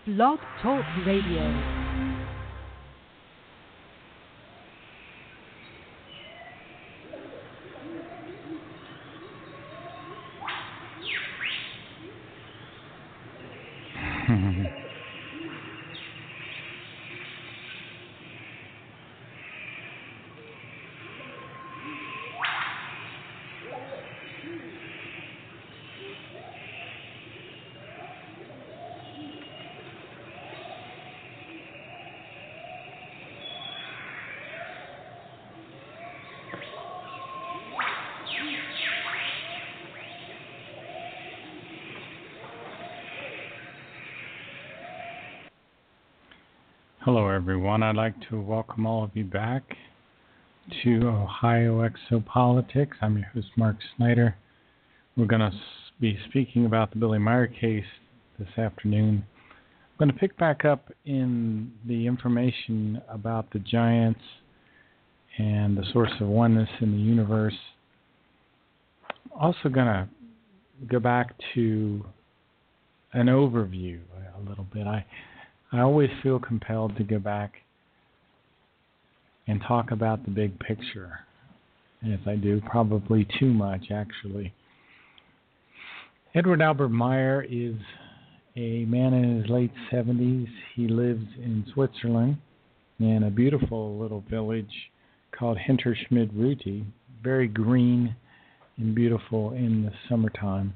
Blog Talk Radio. Hello, everyone. I'd like to welcome all of you back to Ohio Exopolitics. I'm your host, Mark Snyder. We're going to be speaking about the Billy Meier case this afternoon. I'm going to pick back up in the information about the giants and the source of oneness in the universe. Also going to go back to an overview a little bit. I always feel compelled to go back and talk about the big picture, as I do, probably too much, actually. Edward Albert Meier is a man in his late 70s. He lives in Switzerland in a beautiful little village called Hinterschmid-Ruti, very green and beautiful in the summertime.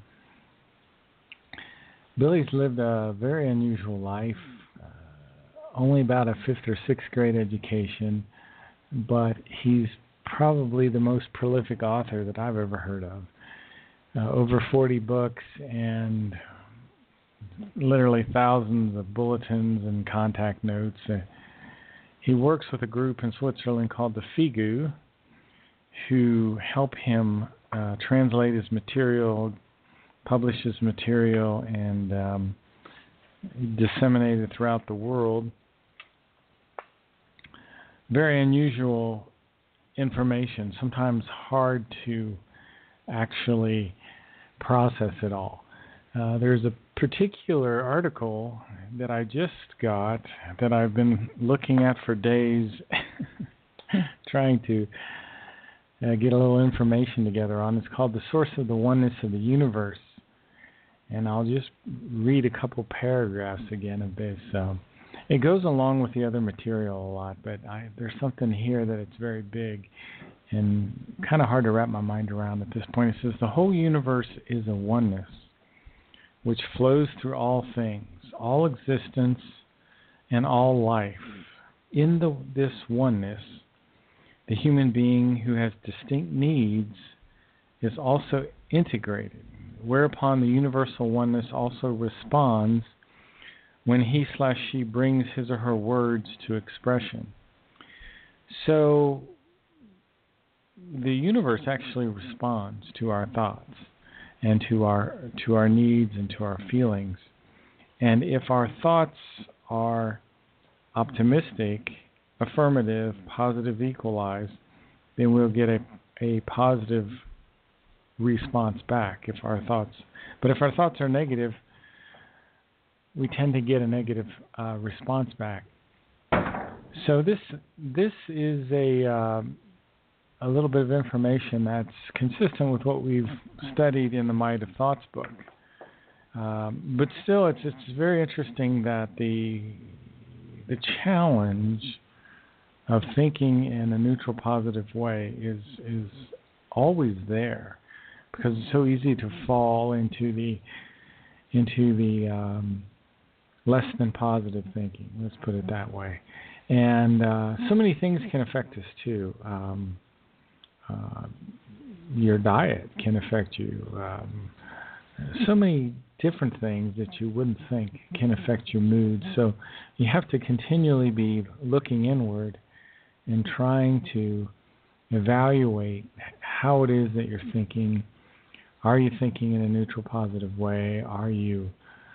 Billy's lived a very unusual life. Only about a 5th or 6th grade education, but he's probably the most prolific author that I've ever heard of. Over 40 books and literally thousands of bulletins and contact notes. He works with a group in Switzerland called the FIGU, who help him translate his material, publish his material, and disseminate it throughout the world. Very unusual information, sometimes hard to actually process it all. There's a particular article that I just got that I've been looking at for days, trying to get a little information together on. It's called The Source of the Oneness of the Universe. And I'll just read a couple paragraphs again of this. It goes along with the other material a lot, but there's something here that it's very big and kind of hard to wrap my mind around at this point. It says, the whole universe is a oneness which flows through all things, all existence, and all life. In this oneness, the human being who has distinct needs is also integrated, whereupon the universal oneness also responds when he/she brings his or her words to expression. So the universe actually responds to our thoughts and to our needs and to our feelings. And if our thoughts are optimistic, affirmative, positive, equalized, then we'll get a positive response back if our thoughts are negative, we tend to get a negative response back. So this is a little bit of information that's consistent with what we've studied in the Might of Thoughts book. But still, it's very interesting that the challenge of thinking in a neutral, positive way is always there, because it's so easy to fall into the less than positive thinking. Let's put it that way. And so many things can affect us too. Your diet can affect you. So many different things that you wouldn't think can affect your mood. So you have to continually be looking inward and trying to evaluate how it is that you're thinking. Are you thinking in a neutral, positive way? Are you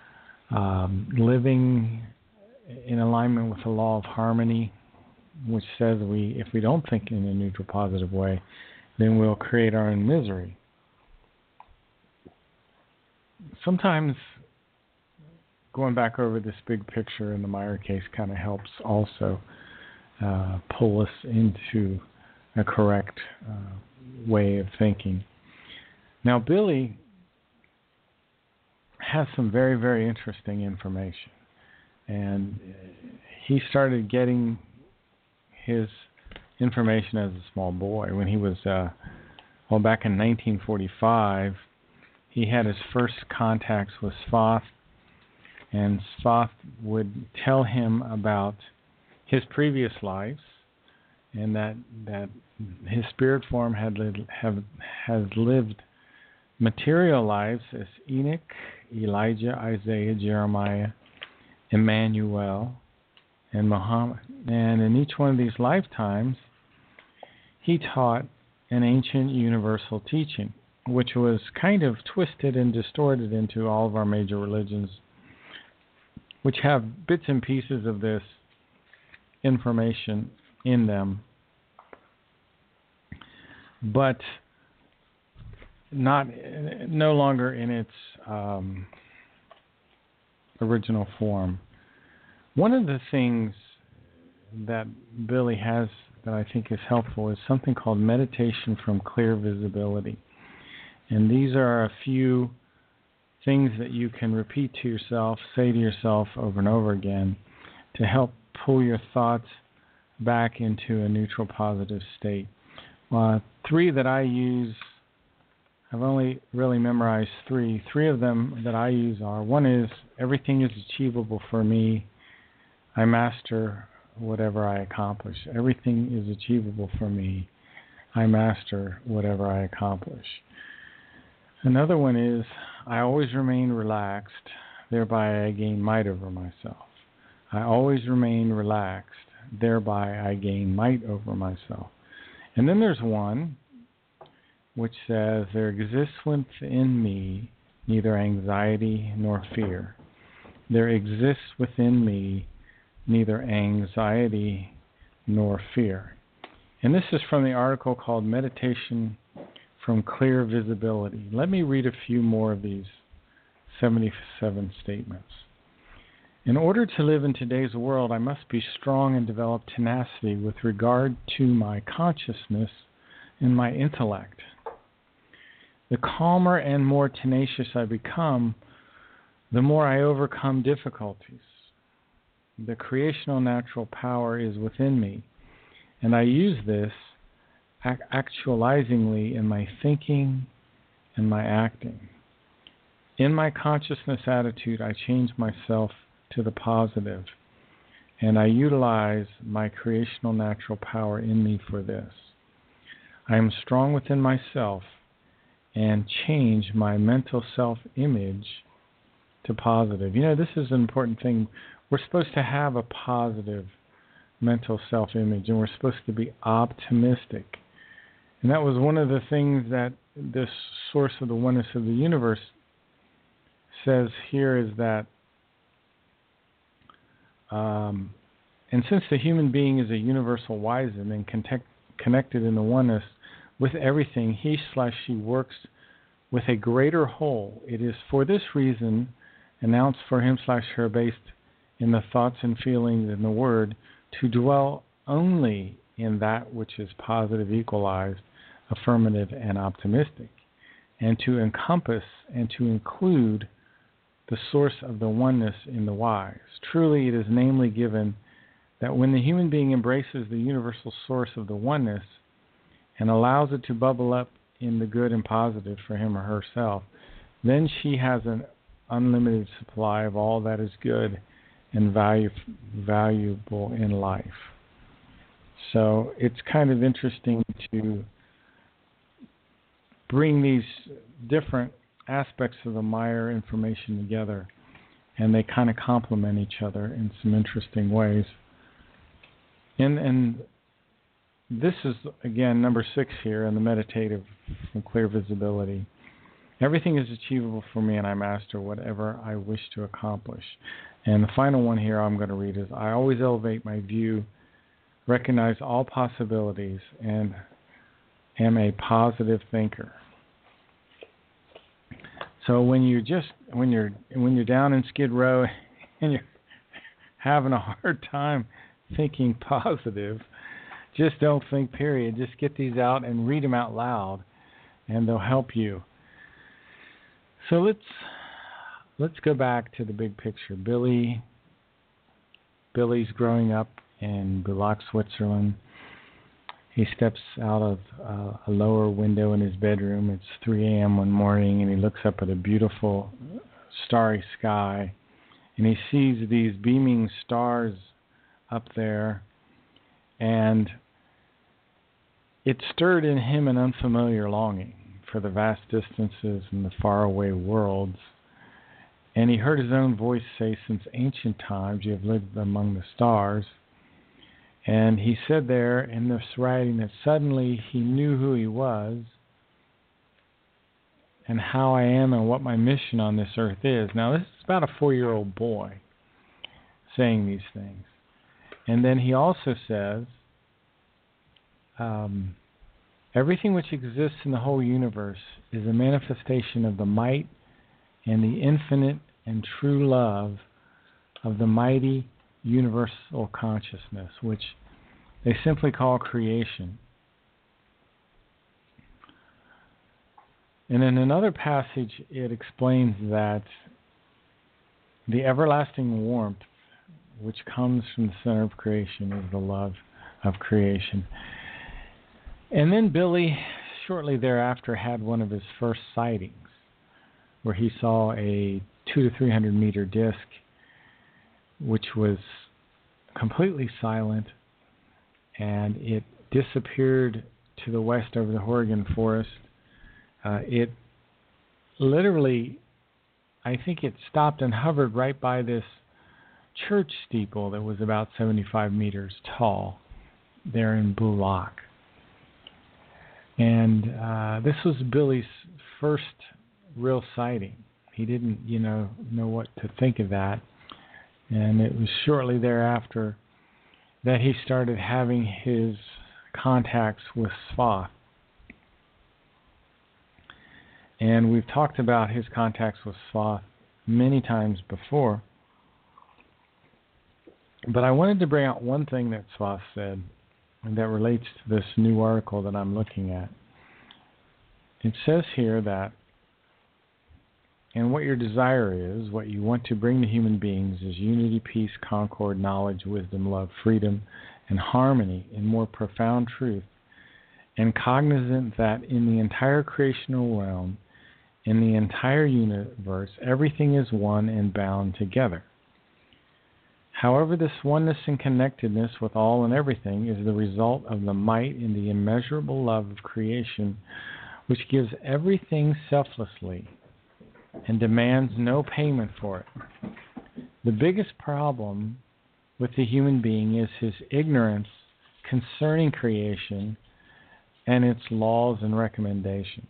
living in alignment with the law of harmony, which says if we don't think in a neutral, positive way, then we'll create our own misery. Sometimes going back over this big picture in the Meyer case kind of helps also pull us into a correct way of thinking. Now, Billy has some very, very interesting information. And he started getting his information as a small boy. When he was, back in 1945, he had his first contacts with Thoth, and Thoth would tell him about his previous lives, and that his spirit form has lived material lives as Enoch, Elijah, Isaiah, Jeremiah, Emmanuel, and Muhammad. And in each one of these lifetimes, he taught an ancient universal teaching, which was kind of twisted and distorted into all of our major religions, which have bits and pieces of this information in them, but no longer in its original form. One of the things that Billy has that I think is helpful is something called meditation from clear visibility. And these are a few things that you can repeat to yourself, say to yourself over and over again to help pull your thoughts back into a neutral positive state. Three that I use, I've only really memorized three. Three of them that I use are, one is, everything is achievable for me. I master whatever I accomplish. Everything is achievable for me. I master whatever I accomplish. Another one is, I always remain relaxed, thereby I gain might over myself. I always remain relaxed, thereby I gain might over myself. And then there's one which says, there exists within me neither anxiety nor fear. There exists within me neither anxiety nor fear. And this is from the article called Meditation from Clear Visibility. Let me read a few more of these 77 statements. In order to live in today's world, I must be strong and develop tenacity with regard to my consciousness and my intellect. The calmer and more tenacious I become, the more I overcome difficulties. The creational natural power is within me, and I use this actualizingly in my thinking and my acting. In my consciousness attitude, I change myself to the positive, and I utilize my creational natural power in me for this. I am strong within myself and change my mental self-image to positive. You know, this is an important thing. We're supposed to have a positive mental self-image, and we're supposed to be optimistic. And that was one of the things that this source of the oneness of the universe says here, is that and since the human being is a universal wisdom and connected in the oneness with everything, he/she works with a greater whole. It is for this reason announced for him/her based in the thoughts and feelings in the word to dwell only in that which is positive, equalized, affirmative, and optimistic, and to encompass and to include the source of the oneness in the wise. Truly, it is namely given that when the human being embraces the universal source of the oneness and allows it to bubble up in the good and positive for him or herself, then she has an unlimited supply of all that is good and valuable in life. So it's kind of interesting to bring these different aspects of the Meyer information together, and they kind of complement each other in some interesting ways. And this is, again, number 6 here in the meditative from clear visibility. Everything is achievable for me, and I master whatever I wish to accomplish. And the final one here I'm going to read is, I always elevate my view, recognize all possibilities, and am a positive thinker. So when you're down in Skid Row and you're having a hard time thinking positive, just don't think, period. Just get these out and read them out loud, and they'll help you. So let's go back to the big picture. Billy's growing up in Bulak, Switzerland. He steps out of a lower window in his bedroom. It's 3 a.m. one morning, and he looks up at a beautiful starry sky, and he sees these beaming stars up there, and it stirred in him an unfamiliar longing for the vast distances and the faraway worlds. And he heard his own voice say, "Since ancient times you have lived among the stars." And he said there in this writing that suddenly he knew who he was and how I am and what my mission on this earth is. Now, this is about a 4-year-old boy saying these things. And then he also says, everything which exists in the whole universe is a manifestation of the might and the infinite and true love of the mighty universal consciousness, which they simply call creation. And in another passage, it explains that the everlasting warmth which comes from the center of creation is the love of creation. And then Billy, shortly thereafter, had one of his first sightings where he saw a 200 to 300 meter disc which was completely silent, and it disappeared to the west over the Oregon forest. It literally, I think it stopped and hovered right by this church steeple that was about 75 meters tall there in Bulak. And this was Billy's first real sighting. He didn't, know what to think of that. And it was shortly thereafter that he started having his contacts with Svath. And we've talked about his contacts with Svath many times before. But I wanted to bring out one thing that Svath said that relates to this new article that I'm looking at. It says here that, and what your desire is, what you want to bring to human beings is unity, peace, concord, knowledge, wisdom, love, freedom, and harmony in more profound truth, and cognizant that in the entire creational realm, in the entire universe, everything is one and bound together. However, this oneness and connectedness with all and everything is the result of the might and the immeasurable love of creation, which gives everything selflessly and demands no payment for it. The biggest problem with the human being is his ignorance concerning creation and its laws and recommendations.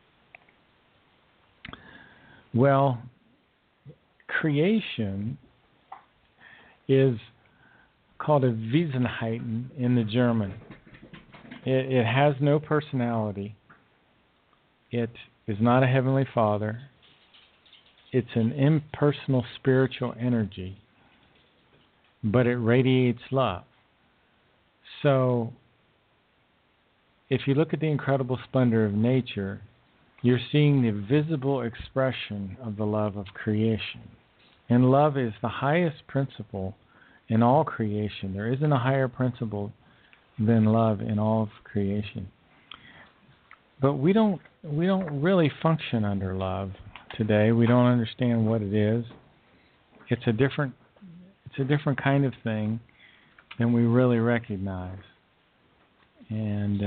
Well, creation is called a Wesenheiten in the German. It has no personality. It is not a heavenly Father. It's an impersonal spiritual energy, but it radiates love. So, if you look at the incredible splendor of nature, you're seeing the visible expression of the love of creation. And love is the highest principle in all creation. There isn't a higher principle than love in all of creation. But we don't really function under love today. We don't understand what it is. It's a different kind of thing than we really recognize. And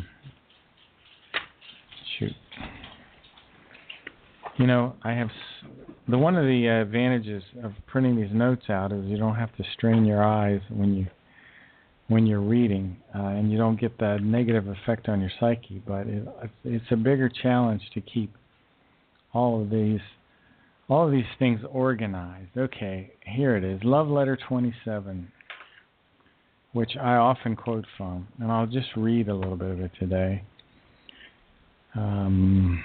I have one of the advantages of printing these notes out is you don't have to strain your eyes when you're reading, and you don't get that negative effect on your psyche. But it's a bigger challenge to keep all of these things organized. Okay, here it is, Love Letter 27, which I often quote from, and I'll just read a little bit of it today.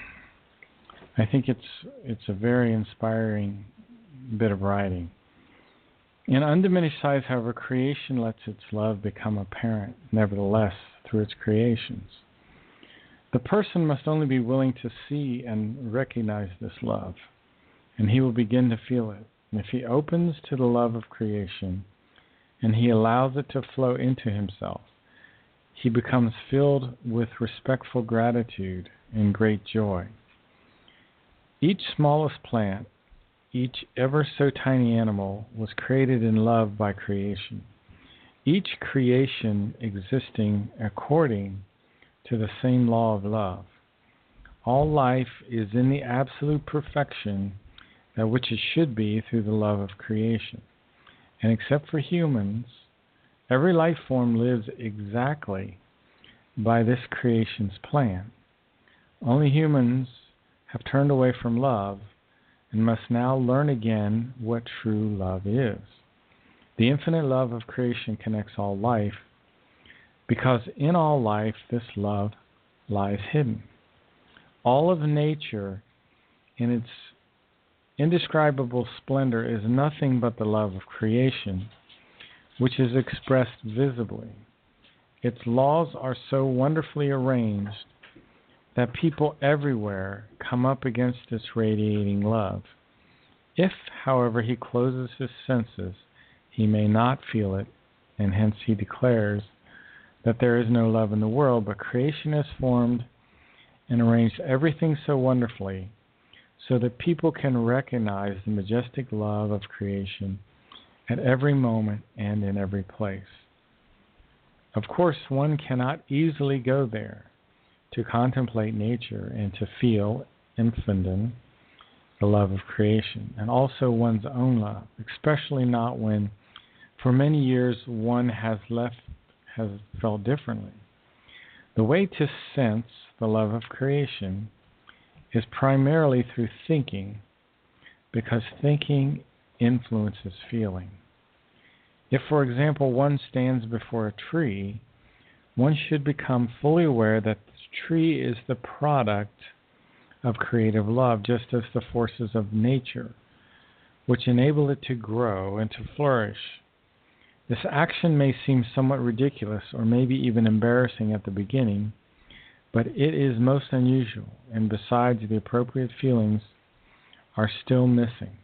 I think it's a very inspiring bit of writing. In undiminished size, however, creation lets its love become apparent, nevertheless, through its creations. The person must only be willing to see and recognize this love, and he will begin to feel it. And if he opens to the love of creation, and he allows it to flow into himself, he becomes filled with respectful gratitude and great joy. Each smallest plant, each ever so tiny animal was created in love by creation. Each creation existing according to the same law of love. All life is in the absolute perfection at which it should be through the love of creation. And except for humans, every life form lives exactly by this creation's plan. Only humans have turned away from love and must now learn again what true love is. The infinite love of creation connects all life, because in all life this love lies hidden. All of nature in its indescribable splendor is nothing but the love of creation, which is expressed visibly. Its laws are so wonderfully arranged that people everywhere come up against its radiating love. If, however, he closes his senses, he may not feel it, and hence he declares that there is no love in the world, but creation has formed and arranged everything so wonderfully so that people can recognize the majestic love of creation at every moment and in every place. Of course, one cannot easily go there to contemplate nature and to feel infinite the love of creation, and also one's own love, especially not when for many years one has felt differently. The way to sense the love of creation is primarily through thinking, because thinking influences feeling. If, for example, one stands before a tree, one should become fully aware that the tree is the product of creative love, just as the forces of nature, which enable it to grow and to flourish. This action may seem somewhat ridiculous or maybe even embarrassing at the beginning, but it is most unusual, and besides, the appropriate feelings are still missing.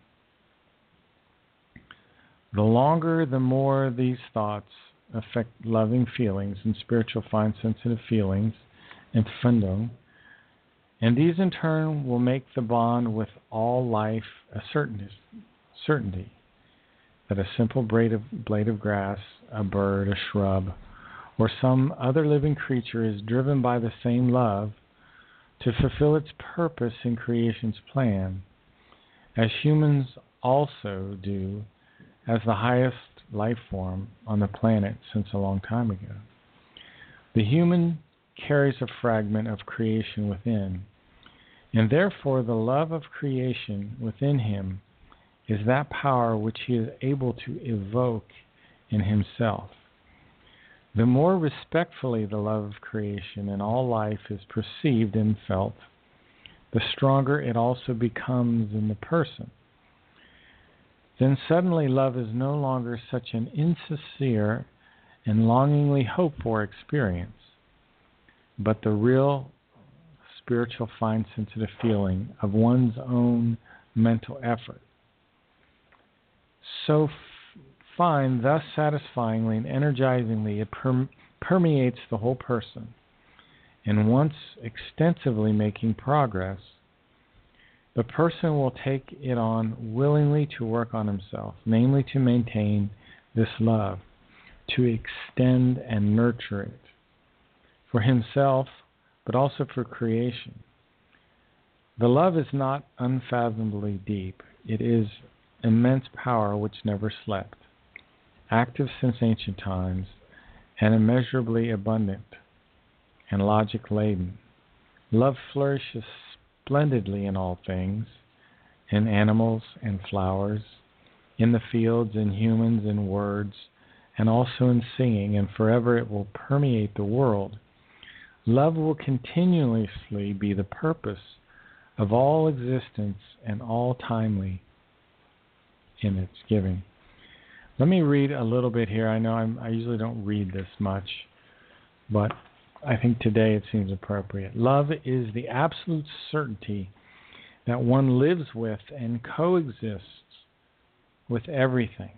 The longer, the more these thoughts affect loving feelings and spiritual fine sensitive feelings, empfindung, and these in turn will make the bond with all life a certainty that a simple blade of grass, a bird, a shrub, or some other living creature is driven by the same love to fulfill its purpose in creation's plan, as humans also do as the highest life form on the planet since a long time ago. The human carries a fragment of creation within, and therefore the love of creation within him is that power which he is able to evoke in himself. The more respectfully the love of creation in all life is perceived and felt, the stronger it also becomes in the person. Then suddenly love is no longer such an insincere and longingly hoped for experience, but the real spiritual fine sensitive feeling of one's own mental effort. So fine, thus satisfyingly and energizingly, it permeates the whole person, and once extensively making progress, the person will take it on willingly to work on himself, namely to maintain this love, to extend and nurture it, for himself, but also for creation. The love is not unfathomably deep. It is immense power which never slept, active since ancient times, and immeasurably abundant and logic-laden. Love flourishes splendidly in all things, in animals and flowers, in the fields, in humans, in words, and also in singing, and forever it will permeate the world. Love will continuously be the purpose of all existence and all timely in its giving. Let me read a little bit here. I know I usually don't read this much, but I think today it seems appropriate. Love is the absolute certainty that one lives with and coexists with everything.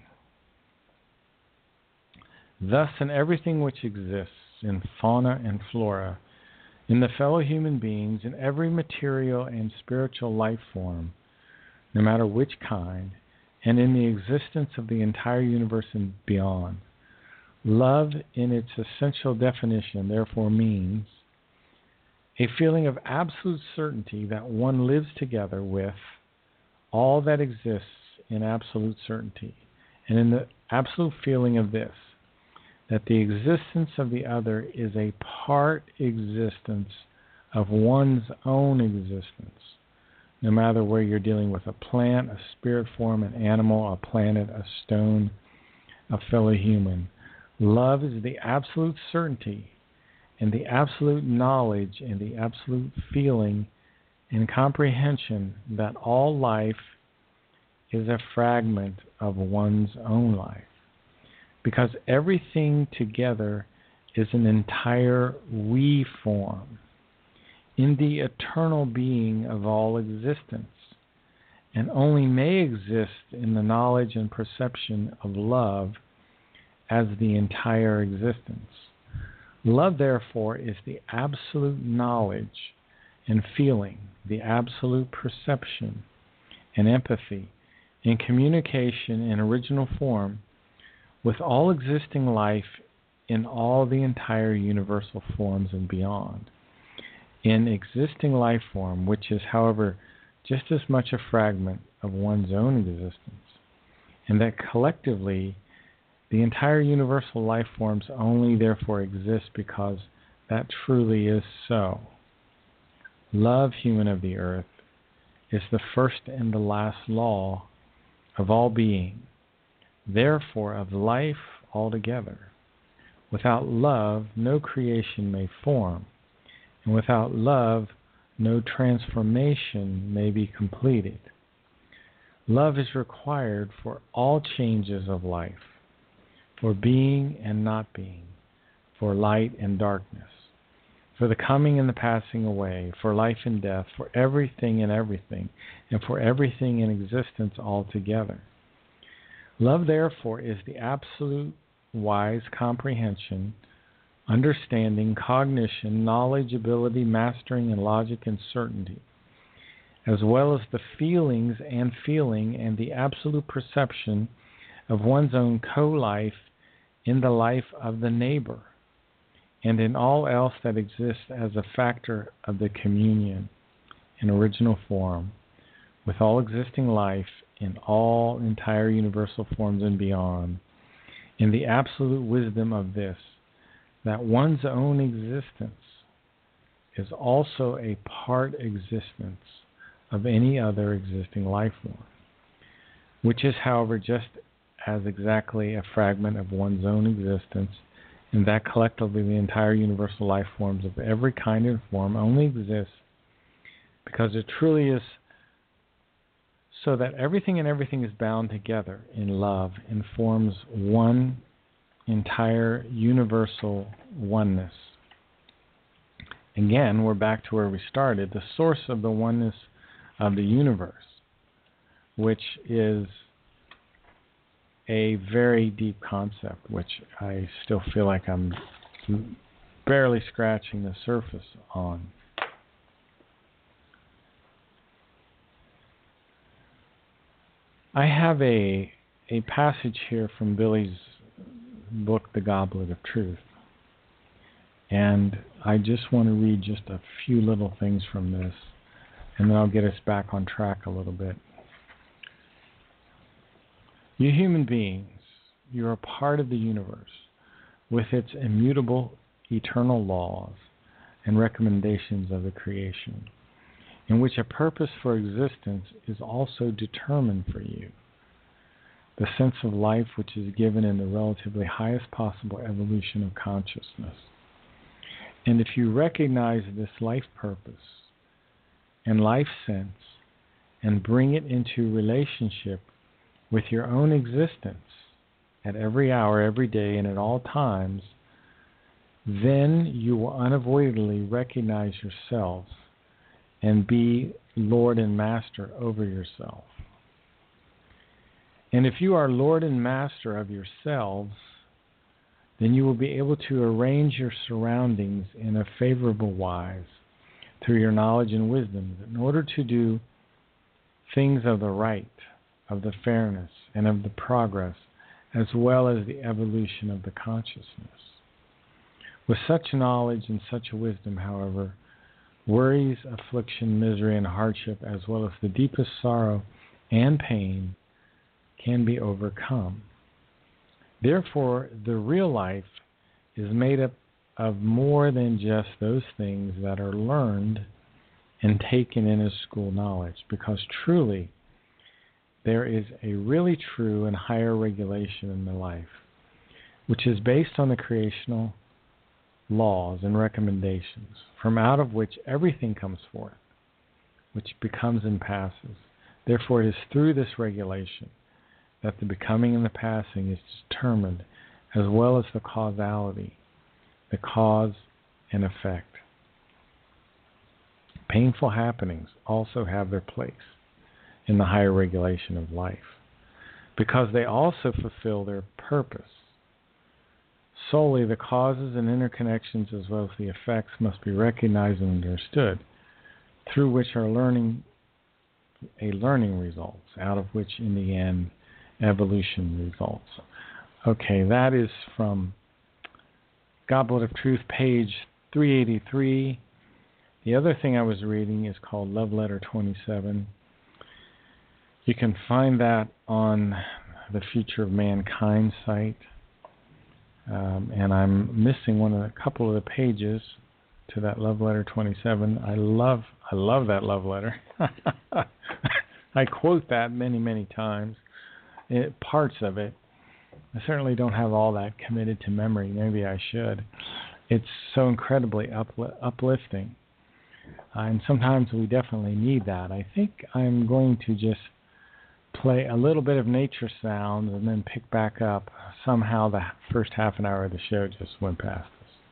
Thus, in everything which exists, in fauna and flora, in the fellow human beings, in every material and spiritual life form, no matter which kind, and in the existence of the entire universe and beyond, love in its essential definition therefore means a feeling of absolute certainty that one lives together with all that exists in absolute certainty, and in the absolute feeling of this, that the existence of the other is a part existence of one's own existence, no matter where you're dealing with a plant, a spirit form, an animal, a planet, a stone, a fellow human. Love is the absolute certainty and the absolute knowledge and the absolute feeling and comprehension that all life is a fragment of one's own life. Because everything together is an entire we form in the eternal being of all existence, and only may exist in the knowledge and perception of love as the entire existence. Love, therefore, is the absolute knowledge and feeling, the absolute perception and empathy and communication in original form with all existing life in all the entire universal forms and beyond. In existing life form, which is, however, just as much a fragment of one's own existence, and that collectively the entire universal life forms only therefore exist because that truly is so. Love, human of the earth, is the first and the last law of all being, therefore of life altogether. Without love, no creation may form, and without love, no transformation may be completed. Love is required for all changes of life, for being and not being, for light and darkness, for the coming and the passing away, for life and death, for everything and everything, and for everything in existence altogether. Love, therefore, is the absolute wise comprehension, understanding, cognition, knowledge, ability, mastering, and logic and certainty, as well as the feelings and feeling and the absolute perception of one's own co-life in the life of the neighbor, and in all else that exists as a factor of the communion in original form, with all existing life in all entire universal forms and beyond, in the absolute wisdom of this, that one's own existence is also a part existence of any other existing life form, which is, however, just as exactly a fragment of one's own existence, and that collectively the entire universal life forms of every kind and form only exist because it truly is so that everything and everything is bound together in love and forms one entire universal oneness. Again, we're back to where we started, the source of the oneness of the universe, which is a very deep concept, which I still feel like I'm barely scratching the surface on. I have a passage here from Billy's book, The Goblet of Truth. And I just want to read just a few little things from this, and then I'll get us back on track a little bit. You human beings, you're a part of the universe with its immutable eternal laws and recommendations of the creation, in which a purpose for existence is also determined for you. The sense of life which is given in the relatively highest possible evolution of consciousness. And if you recognize this life purpose and life sense and bring it into relationship with your own existence, at every hour, every day, and at all times, then you will unavoidably recognize yourselves and be Lord and Master over yourself. And if you are Lord and Master of yourselves, then you will be able to arrange your surroundings in a favorable wise through your knowledge and wisdom in order to do things of the right, of the fairness, and of the progress, as well as the evolution of the consciousness. With such knowledge and such wisdom, however, worries, affliction, misery, and hardship, as well as the deepest sorrow and pain, can be overcome. Therefore, the real life is made up of more than just those things that are learned and taken in as school knowledge, because truly there is a really true and higher regulation in the life, which is based on the creational laws and recommendations, from out of which everything comes forth, which becomes and passes. Therefore, it is through this regulation that the becoming and the passing is determined, as well as the causality, the cause and effect. Painful happenings also have their place in the higher regulation of life, because they also fulfill their purpose. Solely the causes and interconnections as well as the effects must be recognized and understood, through which our learning results, out of which in the end evolution results. Okay, that is from Goblet of Truth, page 383. The other thing I was reading is called Love Letter 27. You can find that on the Future of Mankind site. And I'm missing a couple of the pages to that Love Letter 27. I love that love letter. I quote that many, many times. Parts of it. I certainly don't have all that committed to memory. Maybe I should. It's so incredibly uplifting. And sometimes we definitely need that. I think I'm going to just play a little bit of nature sounds and then pick back up. Somehow the first half an hour of the show just went past us.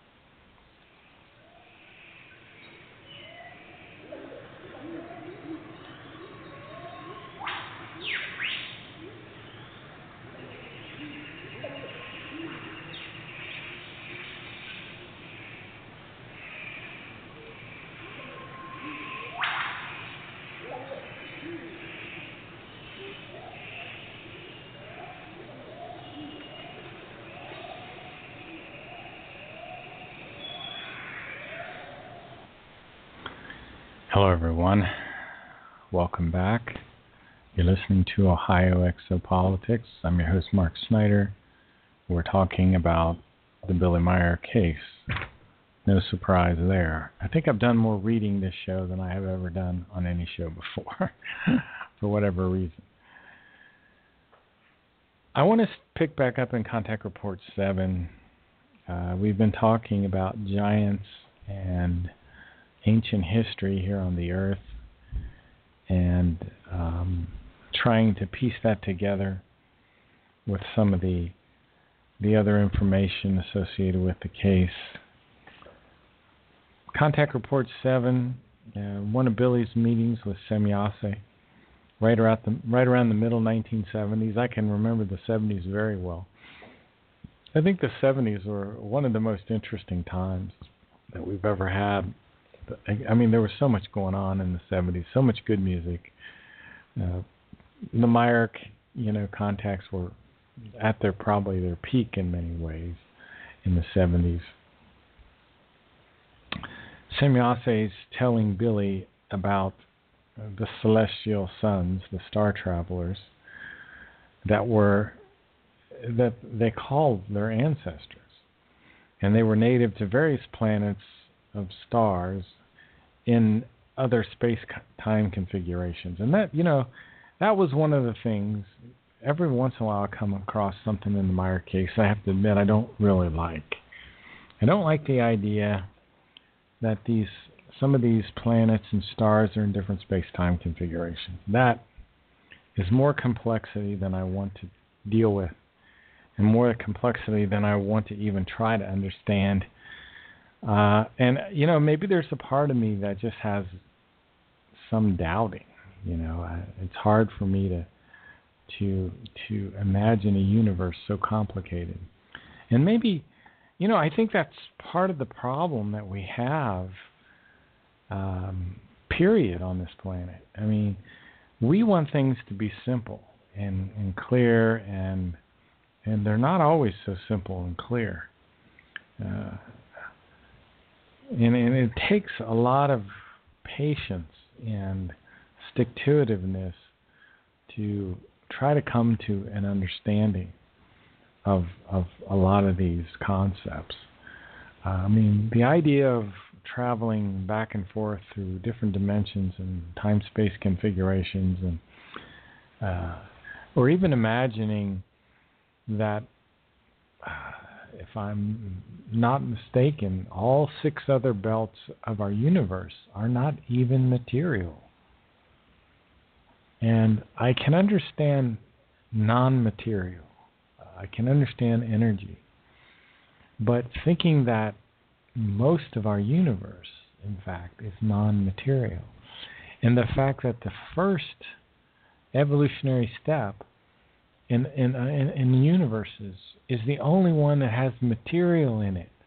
Hello, everyone. Welcome back. You're listening to Ohio Exopolitics. I'm your host, Mark Snyder. We're talking about the Billy Meier case. No surprise there. I think I've done more reading this show than I have ever done on any show before, for whatever reason. I want to pick back up in Contact Report 7. We've been talking about giants and ancient history here on the earth, and trying to piece that together with some of the other information associated with the case. Contact Report 7, one of Billy's meetings with Semjase, right around the middle 1970s. I can remember the 70s very well. I think the 70s were one of the most interesting times that we've ever had. I mean, there was so much going on in the 70s, so much good music. The Meier, contacts were at probably their peak in many ways in the 70s. Semjase's telling Billy about the celestial sons, the star travelers, that they called their ancestors, and they were native to various planets of stars in other space-time configurations. And that was one of the things, every once in a while I come across something in the Meier case I have to admit I don't really like. I don't like the idea that some of these planets and stars are in different space-time configurations. That is more complexity than I want to deal with. and more complexity than I want to even try to understand. And maybe there's a part of me that just has some doubting. It's hard for me to imagine a universe so complicated. And maybe, I think that's part of the problem that we have, period, on this planet. I mean, we want things to be simple and clear, and they're not always so simple and clear. And it takes a lot of patience and stick-to-itiveness to try to come to an understanding of a lot of these concepts. The idea of traveling back and forth through different dimensions and time-space configurations, and or even imagining that, if I'm not mistaken, all 6 other belts of our universe are not even material. And I can understand non-material. I can understand energy. But thinking that most of our universe, in fact, is non-material, and the fact that the first evolutionary step in the universes is the only one that has material in it,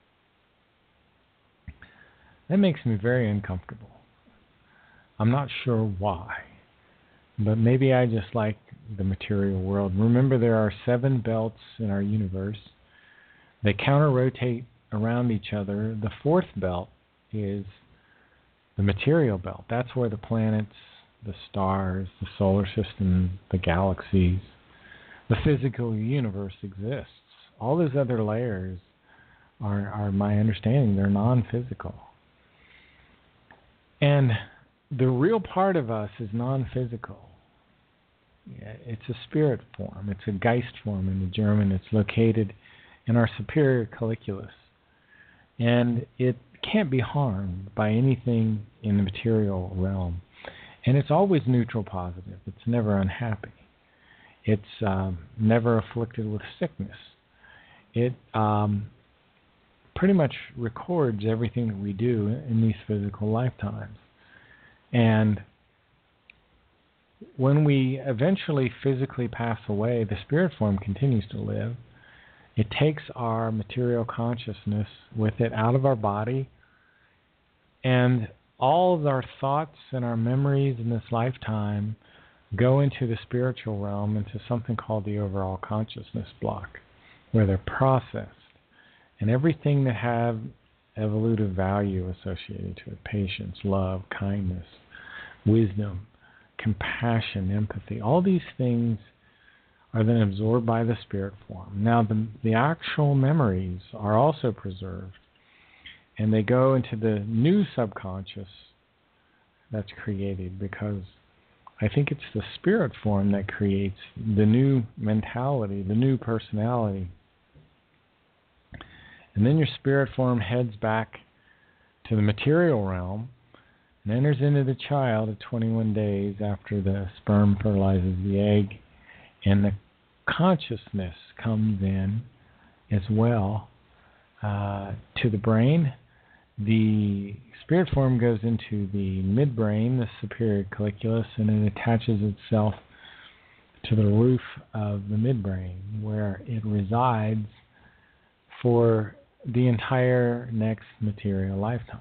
that makes me very uncomfortable. I'm not sure why, but maybe I just like the material world. Remember, there are 7 belts in our universe. They counter-rotate around each other. The 4th belt is the material belt. That's where the planets, the stars, the solar system, the galaxies, the physical universe exists. All those other layers are my understanding, they're non-physical. And the real part of us is non-physical. It's a spirit form. It's a Geist form in the German. It's located in our superior colliculus. And it can't be harmed by anything in the material realm. And it's always neutral positive. It's never unhappy. It's never afflicted with sickness. It pretty much records everything that we do in these physical lifetimes. And when we eventually physically pass away, the spirit form continues to live. It takes our material consciousness with it out of our body, and all of our thoughts and our memories in this lifetime go into the spiritual realm, into something called the overall consciousness block, where they're processed. And everything that have evolutive value associated to it, patience, love, kindness, wisdom, compassion, empathy, all these things are then absorbed by the spirit form. Now, the actual memories are also preserved, and they go into the new subconscious that's created, because I think it's the spirit form that creates the new mentality, the new personality. And then your spirit form heads back to the material realm and enters into the child at 21 days after the sperm fertilizes the egg, and the consciousness comes in as well to the brain. The spirit form goes into the midbrain, the superior colliculus, and it attaches itself to the roof of the midbrain, where it resides for the entire next material lifetime.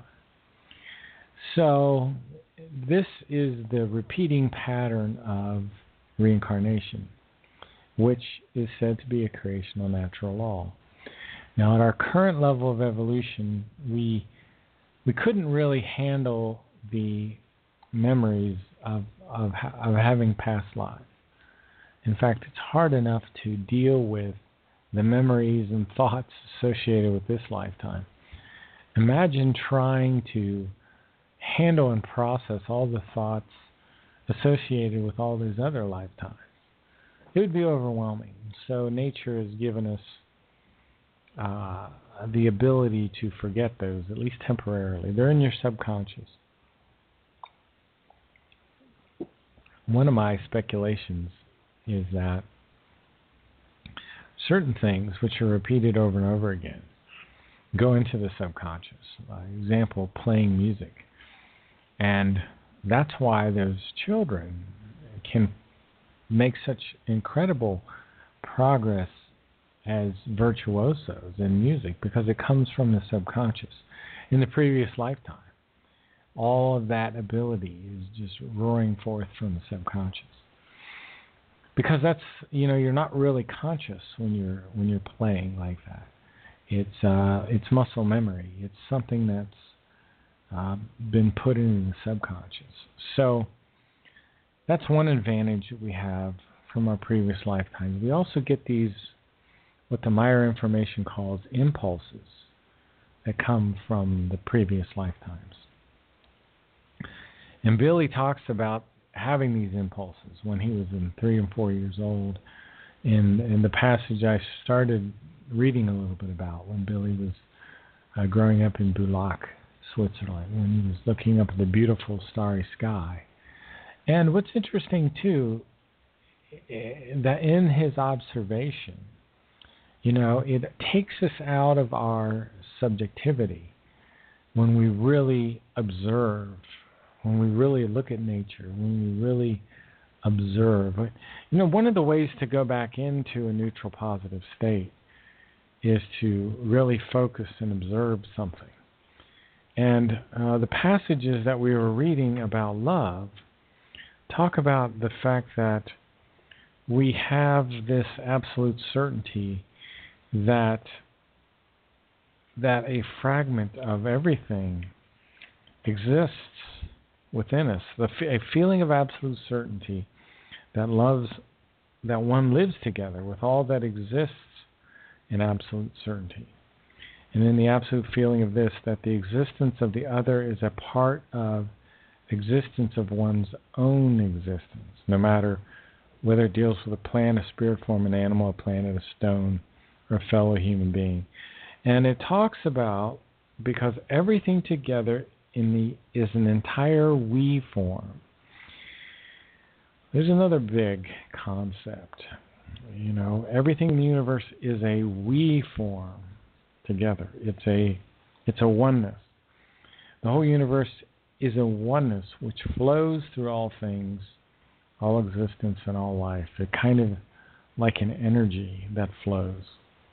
So this is the repeating pattern of reincarnation, which is said to be a creational natural law. Now, at our current level of evolution, we couldn't really handle the memories of having past lives. In fact, it's hard enough to deal with the memories and thoughts associated with this lifetime. Imagine trying to handle and process all the thoughts associated with all these other lifetimes. It would be overwhelming. So nature has given us the ability to forget those, at least temporarily. They're in your subconscious. One of my speculations is that certain things which are repeated over and over again go into the subconscious. Example, playing music. And that's why those children can make such incredible progress as virtuosos in music, because it comes from the subconscious. In the previous lifetime, all of that ability is just roaring forth from the subconscious. Because that's, you're not really conscious when you're playing like that. It's muscle memory. It's something that's been put in the subconscious. So that's one advantage that we have from our previous lifetimes. We also get these, what the Maya information calls impulses, that come from the previous lifetimes. And Billy talks about having these impulses when he was 3 and 4 years old. In the passage I started reading a little bit about, when Billy was growing up in Bulak, Switzerland, when he was looking up at the beautiful starry sky. And what's interesting too, that in his observation, it takes us out of our subjectivity when we really observe, when we really look at nature, when we really observe. One of the ways to go back into a neutral positive state is to really focus and observe something. And the passages that we were reading about love talk about the fact that we have this absolute certainty that a fragment of everything exists within us, a feeling of absolute certainty that one lives together with all that exists in absolute certainty. And in the absolute feeling of this, that the existence of the other is a part of existence of one's own existence, no matter whether it deals with a plant, a spirit form, an animal, a planet, a stone, or a fellow human being. And it talks about, because everything together is an entire we form. There's another big concept. Everything in the universe is a we form together. It's a oneness. The whole universe is a oneness which flows through all things, all existence, and all life. It's kind of like an energy that flows.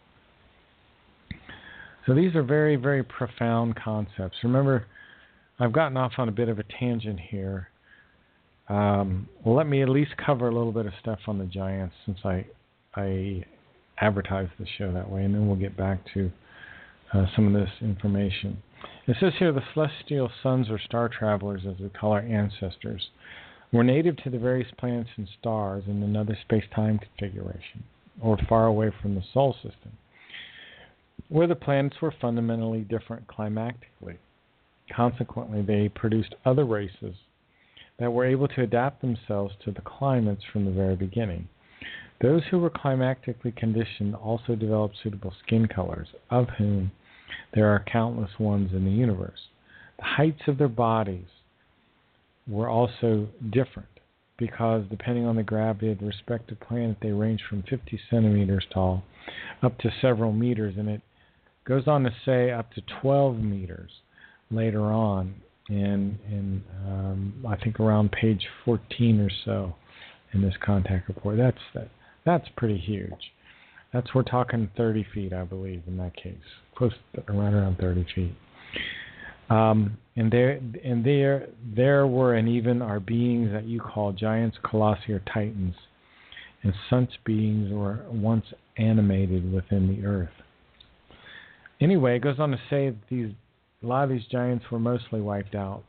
So these are very, very profound concepts. Remember, I've gotten off on a bit of a tangent here. Let me at least cover a little bit of stuff on the giants, since I advertised the show that way, and then we'll get back to some of this information. It says here, the celestial suns, or star travelers, as we call our ancestors, were native to the various planets and stars in another space-time configuration, or far away from the Sol system, where the planets were fundamentally different climactically. Consequently, they produced other races that were able to adapt themselves to the climates from the very beginning. Those who were climatically conditioned also developed suitable skin colors, of whom there are countless ones in the universe. The heights of their bodies were also different, because depending on the gravity of the respective planet, they range from 50 centimeters tall up to several meters, and it goes on to say up to 12 meters later on in I think around page 14 or so in this contact report. That's pretty huge. We're talking 30 feet, I believe, in that case, close to around 30 feet. And there were and even are beings that you call giants, colossi, or titans, and such beings were once animated within the earth. Anyway, it goes on to say that a lot of these giants were mostly wiped out.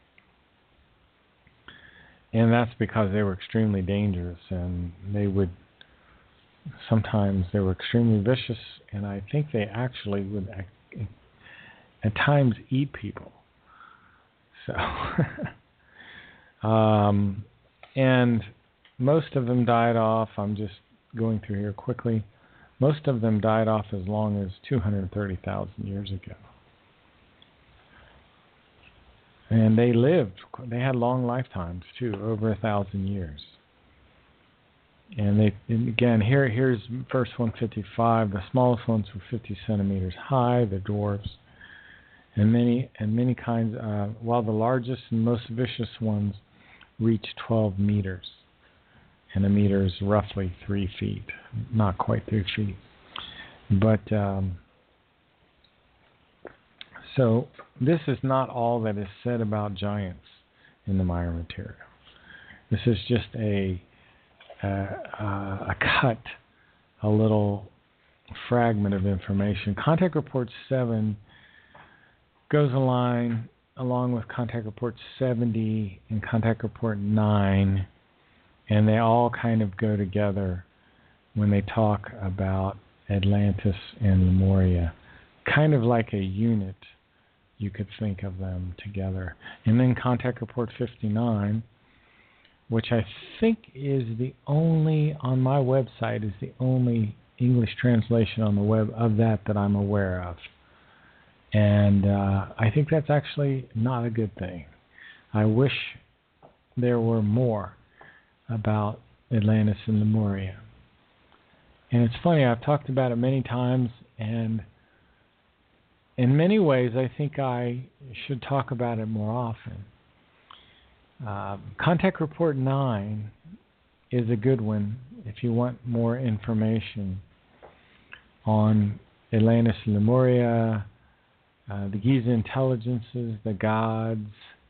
And that's because they were extremely dangerous, and sometimes they were extremely vicious, and I think they actually would at times eat people. So, and most of them died off. I'm just going through here quickly. Most of them died off as long as 230,000 years ago. And they lived. They had long lifetimes, too, over 1,000 years. And again, here's verse 155. The smallest ones were 50 centimeters high, the dwarfs, and many kinds. While the largest and most vicious ones reach 12 meters, and a meter is roughly 3 feet, not quite 3 feet. But so this is not all that is said about giants in the Maya material. This is just a cut, a little fragment of information. Contact Report 7 goes along with Contact Report 70 and Contact Report 9, and they all kind of go together when they talk about Atlantis and Lemuria, kind of like a unit. You could think of them together. And then Contact Report 59, which I think is the only, on my website, is the only English translation on the web of that I'm aware of. And I think that's actually not a good thing. I wish there were more about Atlantis and Lemuria. And it's funny, I've talked about it many times, and in many ways I think I should talk about it more often. Contact Report 9 is a good one if you want more information on Atlantis and Lemuria, the Giza intelligences, the gods,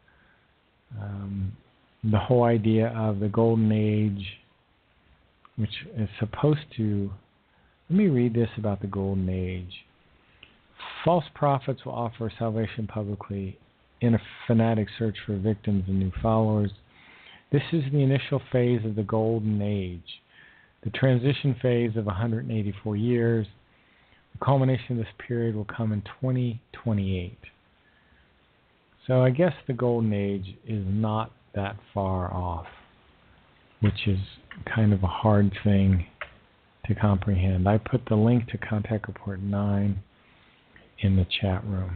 the whole idea of the Golden Age, which is supposed to... Let me read this about the Golden Age. False prophets will offer salvation publicly in a fanatic search for victims and new followers. This is the initial phase of the Golden Age, the transition phase of 184 years. The culmination of this period will come in 2028. So I guess the Golden Age is not that far off, which is kind of a hard thing to comprehend. I put the link to Contact Report 9 in the chat room.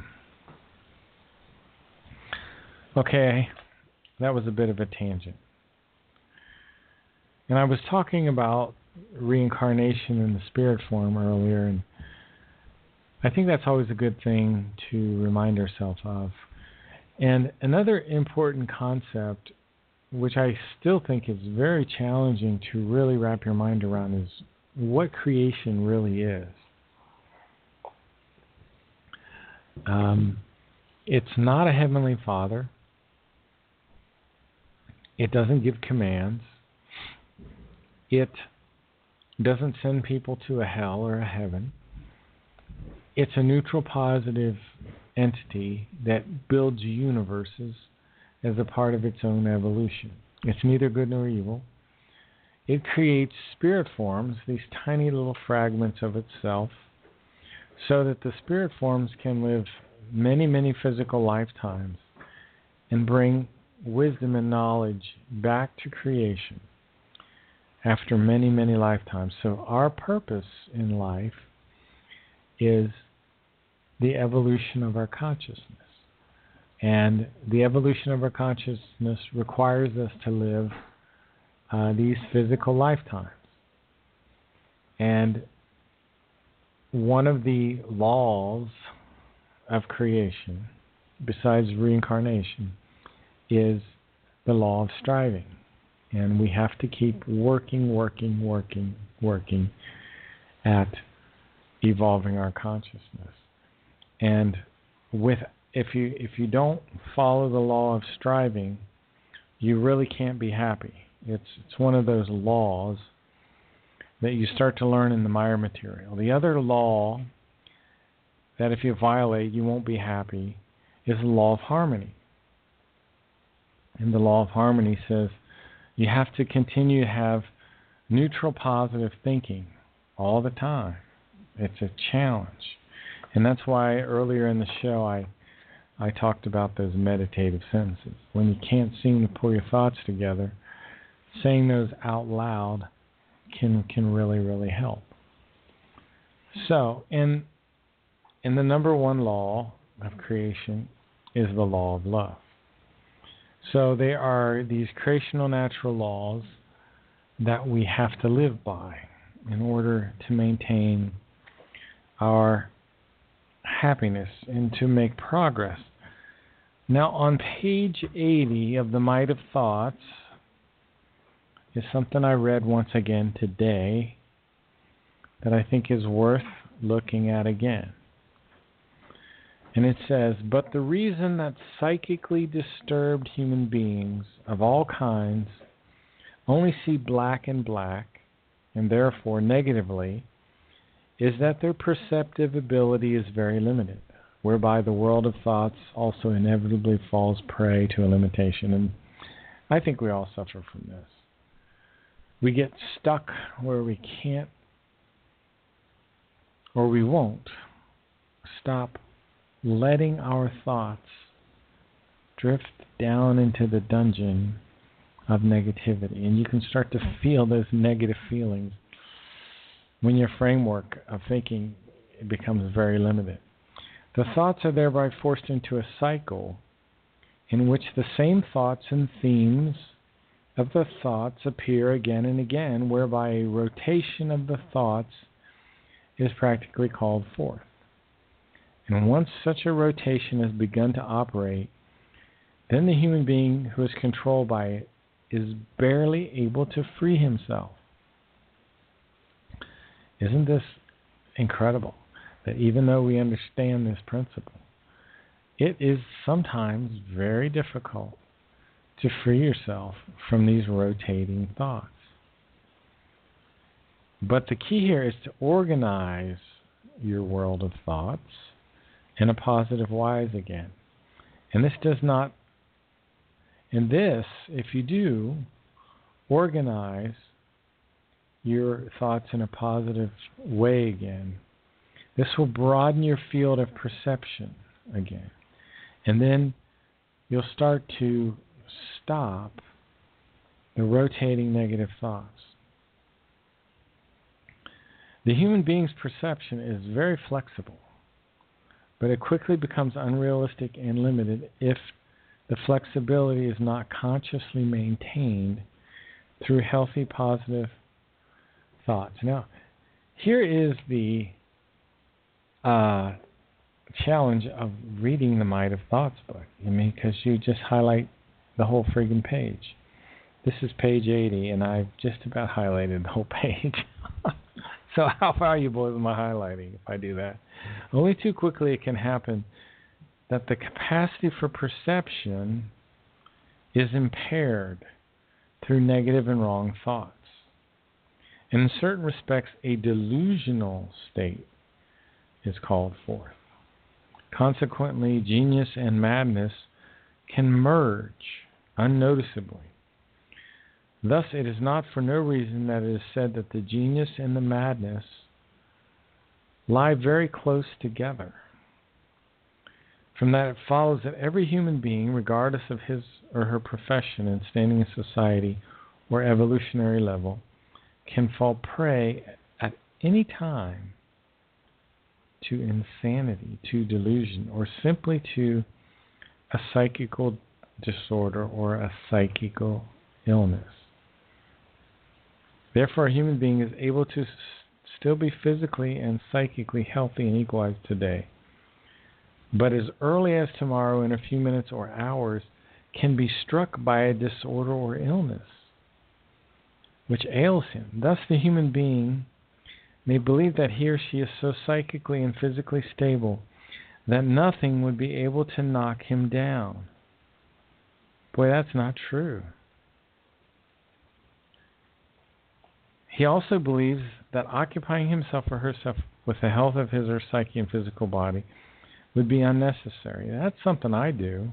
Okay, that was a bit of a tangent. And I was talking about reincarnation in the spirit form earlier, and I think that's always a good thing to remind ourselves of. And another important concept, which I still think is very challenging to really wrap your mind around, is what creation really is. It's not a heavenly Father. It doesn't give commands. It doesn't send people to a hell or a heaven. It's a neutral positive entity that builds universes as a part of its own evolution. It's neither good nor evil. It creates spirit forms, these tiny little fragments of itself, so that the spirit forms can live many, many physical lifetimes and bring wisdom and knowledge back to creation after many, many lifetimes. So our purpose in life is the evolution of our consciousness. And the evolution of our consciousness requires us to live these physical lifetimes. And one of the laws of creation, besides reincarnation, is the law of striving. And we have to keep working at evolving our consciousness. And if you don't follow the law of striving, you really can't be happy. It's one of those laws that you start to learn in the Maya material. The other law that if you violate you won't be happy is the law of harmony. And the law of harmony says you have to continue to have neutral positive thinking all the time. It's a challenge. And that's why earlier in the show I talked about those meditative sentences. When you can't seem to pull your thoughts together, saying those out loud can really, really help. So, in the number one law of creation is the law of love. So they are these creational natural laws that we have to live by in order to maintain our happiness and to make progress. Now, on page 80 of The Might of Thoughts is something I read once again today that I think is worth looking at again. And it says, but the reason that psychically disturbed human beings of all kinds only see black and black, and therefore negatively, is that their perceptive ability is very limited, whereby the world of thoughts also inevitably falls prey to a limitation. And I think we all suffer from this. We get stuck where we can't or we won't stop letting our thoughts drift down into the dungeon of negativity. And you can start to feel those negative feelings when your framework of thinking becomes very limited. The thoughts are thereby forced into a cycle in which the same thoughts and themes of the thoughts appear again and again, whereby a rotation of the thoughts is practically called forth. And once such a rotation has begun to operate, then the human being who is controlled by it is barely able to free himself. Isn't this incredible? That even though we understand this principle, it is sometimes very difficult to free yourself from these rotating thoughts. But the key here is to organize your world of thoughts in a positive wise again. And if you do organize your thoughts in a positive way again, this will broaden your field of perception again. And then you'll start to stop the rotating negative thoughts. The human being's perception is very flexible, but it quickly becomes unrealistic and limited if the flexibility is not consciously maintained through healthy, positive thoughts. Now, here is the challenge of reading the Might of Thoughts book. Because you just highlight the whole friggin' page. This is page 80, and I've just about highlighted the whole page. So how valuable is my highlighting if I do that? Only too quickly it can happen that the capacity for perception is impaired through negative and wrong thoughts. And in certain respects, a delusional state is called forth. Consequently, genius and madness can merge unnoticeably. Thus, it is not for no reason that it is said that the genius and the madness lie very close together. From that it follows that every human being, regardless of his or her profession and standing in society or evolutionary level, can fall prey at any time to insanity, to delusion, or simply to a psychical disorder or a psychical illness. Therefore, a human being is able to still be physically and psychically healthy and equalized today, but as early as tomorrow, in a few minutes or hours, can be struck by a disorder or illness which ails him. Thus, the human being may believe that he or she is so psychically and physically stable that nothing would be able to knock him down. Boy, that's not true. He also believes that occupying himself or herself with the health of his or psyche and physical body would be unnecessary. That's something I do,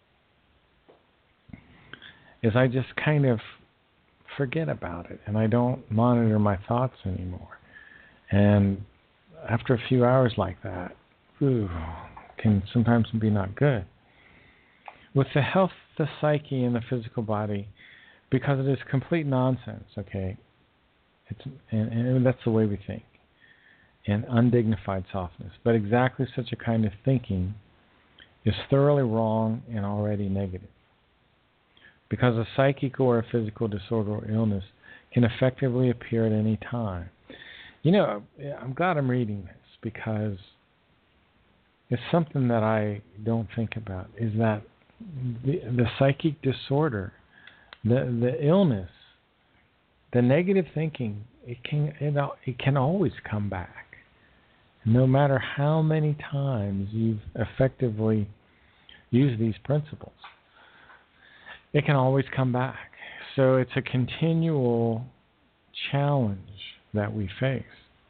is I just kind of forget about it, and I don't monitor my thoughts anymore. And after a few hours like that, can sometimes be not good. With the health, the psyche, and the physical body, because it is complete nonsense, okay? And that's the way we think, and undignified softness. But exactly such a kind of thinking is thoroughly wrong and already negative. Because a psychic or a physical disorder or illness can effectively appear at any time. You know, I'm glad I'm reading this because it's something that I don't think about, is that the psychic disorder, the illness, the negative thinking, it can always come back. No matter how many times you've effectively used these principles, it can always come back. So it's a continual challenge that we face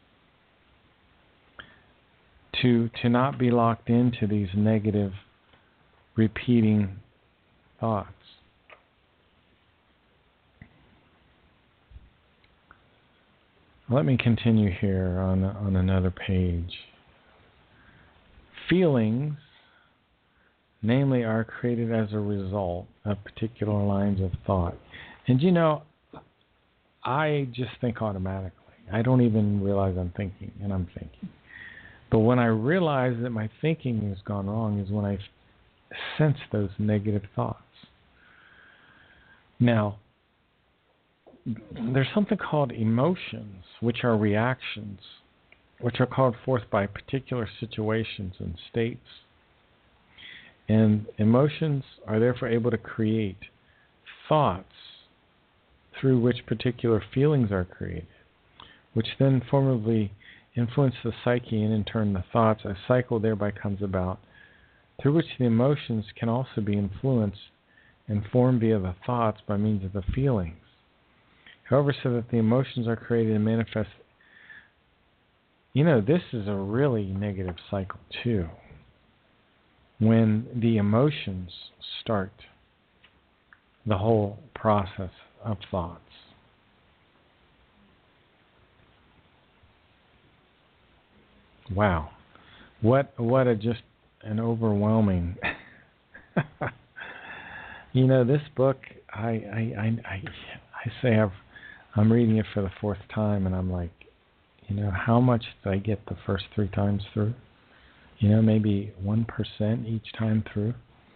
to not be locked into these negative repeating thoughts. Let me continue here on another page. Feelings, namely, are created as a result of particular lines of thought. And you know, I just think automatically. I don't even realize I'm thinking, and I'm thinking. But when I realize that my thinking has gone wrong is when I sense those negative thoughts. Now, there's something called emotions, which are reactions, which are called forth by particular situations and states. And emotions are therefore able to create thoughts through which particular feelings are created, which then formatively influence the psyche, and in turn the thoughts. A cycle thereby comes about through which the emotions can also be influenced and formed via the thoughts by means of the feelings. However, so that the emotions are created and manifest. You know, this is a really negative cycle too. When the emotions start the whole process of thoughts. Wow. What a just an overwhelming. You know, this book, I say I'm reading it for the fourth time, and I'm like, you know, how much did I get the first 3 times through? You know, maybe 1% each time through.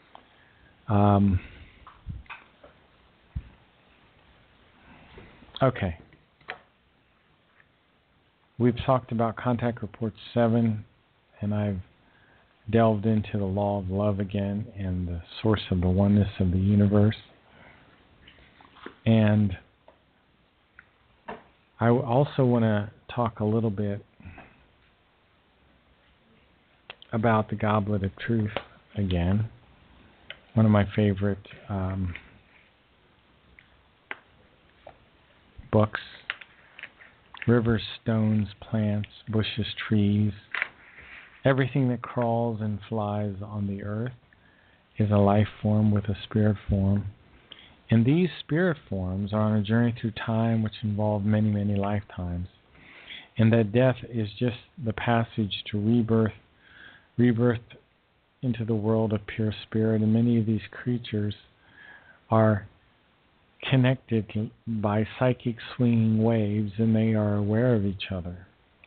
Okay. We've talked about Contact Report 7, and I've delved into the law of love again and the source of the oneness of the universe. And I also want to talk a little bit about the Goblet of Truth again. One of my favorite books. Rivers, stones, plants, bushes, trees, everything that crawls and flies on the earth is a life form with a spirit form. And these spirit forms are on a journey through time which involve many, many lifetimes. And that death is just the passage to rebirth into the world of pure spirit. And many of these creatures are connected by psychic swinging waves, and they are aware of each other.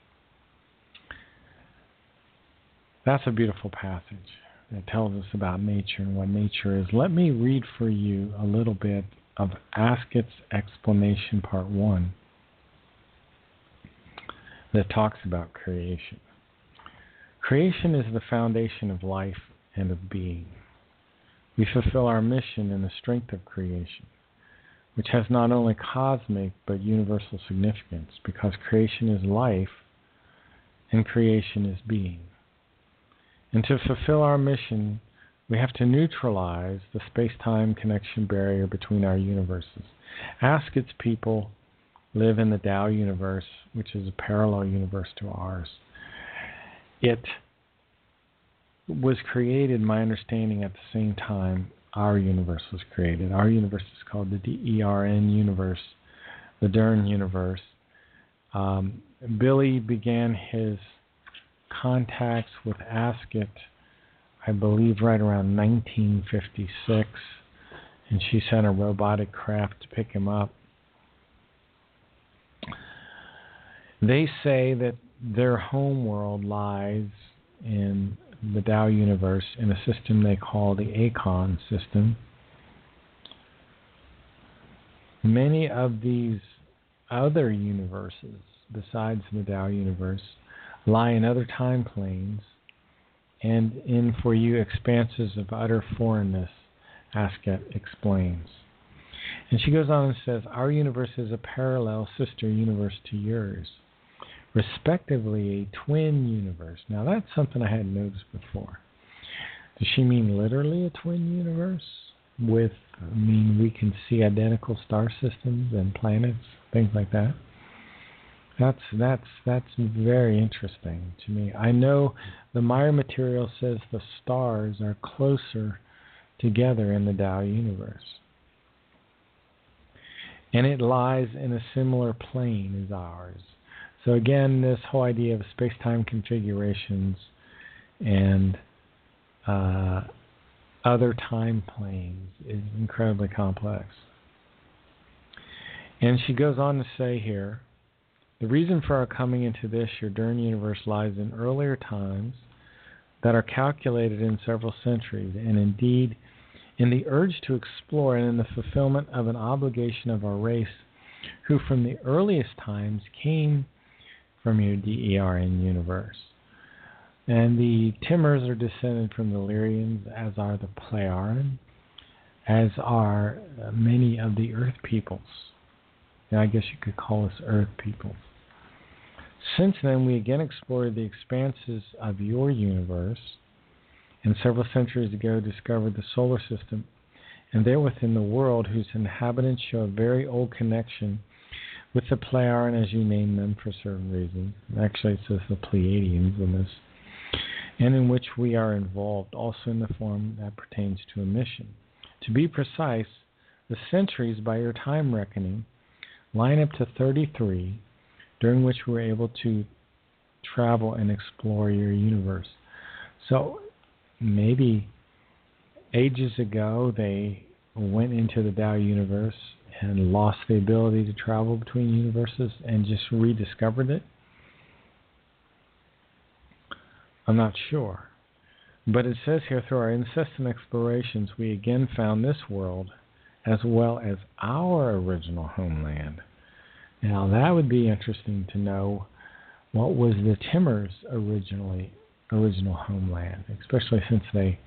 That's a beautiful passage that tells us about nature and what nature is. Let me read for you a little bit of Askett's explanation, part 1, that talks about creation. Creation is the foundation of life and of being. We fulfill our mission in the strength of creation, which has not only cosmic but universal significance, because creation is life and creation is being. And to fulfill our mission, we have to neutralize the space-time connection barrier between our universes. Askett's people live in the Tao universe, which is a parallel universe to ours. It was created, my understanding, at the same time our universe was created. Our universe is called the DERN universe, the Dern universe. Billy began his contacts with Askett, I believe, right around 1956, and she sent a robotic craft to pick him up. They say that their home world lies in the Tao universe in a system they call the Akon system. Many of these other universes besides the Tao universe lie in other time planes and in for you expanses of utter foreignness, Asket explains. And she goes on and says, our universe is a parallel sister universe to yours, respectively a twin universe. Now that's something I hadn't noticed before. Does she mean literally a twin universe? We can see identical star systems and planets, things like that? That's very interesting to me. I know the Maya material says the stars are closer together in the Tao universe. And it lies in a similar plane as ours. So again, this whole idea of space-time configurations and other time planes is incredibly complex. And she goes on to say here, the reason for our coming into this, your Dern universe, lies in earlier times that are calculated in several centuries, and indeed in the urge to explore and in the fulfillment of an obligation of our race, who from the earliest times came from your DERN universe. And the Timurs are descended from the Lyrians, as are the Plejaren, as are many of the Earth peoples. And I guess you could call us Earth peoples. Since then, we again explored the expanses of your universe, and several centuries ago discovered the solar system, and there within the world whose inhabitants show a very old connection with the Plejaren, as you name them for certain reasons. Actually, it says the Pleiadians in this, and in which we are involved, also in the form that pertains to a mission. To be precise, the centuries by your time reckoning line up to 33, during which we were able to travel and explore your universe. So maybe ages ago they went into the Tao universe and lost the ability to travel between universes and just rediscovered it. I'm not sure. But it says here, through our incessant explorations, we again found this world as well as our original homeland. Now that would be interesting to know, what was the Timurs' original homeland, especially since they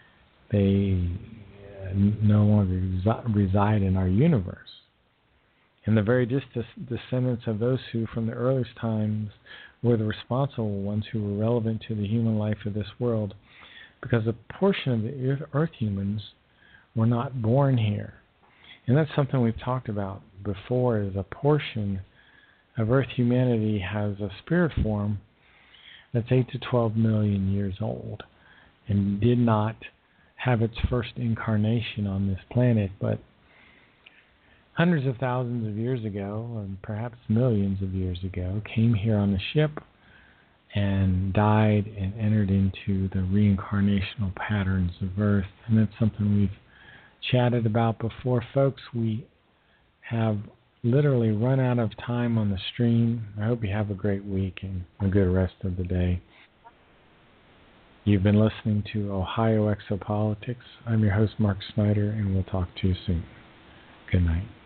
no longer reside in our universe. And the very descendants of those who from the earliest times were the responsible ones who were relevant to the human life of this world, because a portion of the Earth humans were not born here. And that's something we've talked about before, is a portion of Earth humanity has a spirit form that's 8 to 12 million years old and did not have its first incarnation on this planet, but hundreds of thousands of years ago, and perhaps millions of years ago, came here on a ship and died and entered into the reincarnational patterns of Earth. And that's something we've chatted about before. Folks, we have literally run out of time on the stream. I hope you have a great week and a good rest of the day. You've been listening to Ohio Exopolitics. I'm your host, Mark Snyder, and we'll talk to you soon. Good night.